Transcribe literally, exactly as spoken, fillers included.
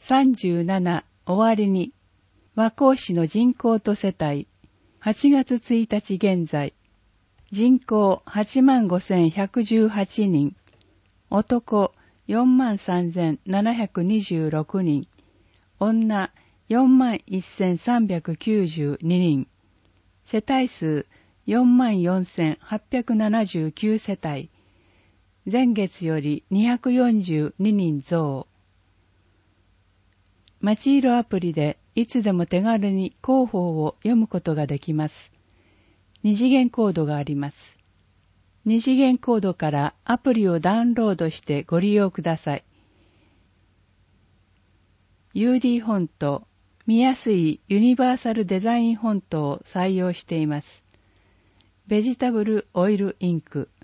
さんじゅうなな終わりに、和光市の人口と世帯、はちがつついたち現在、人口 はちまんごせんひゃくじゅうはちにん、男 よんまんさんぜんななひゃくにじゅうろくにん、女 よんまんせんさんびゃくきゅうじゅうににん、世帯数 よんまんよんせんはっぴゃくななじゅうきゅう世帯、前月よりにひゃくよんじゅうににん増。まちいろアプリでいつでも手軽に広報を読むことができます。二次元コードがあります。二次元コードからアプリをダウンロードしてご利用ください。ユーディー フォント、見やすいユニバーサルデザインフォントを採用しています。ベジタブルオイルインク。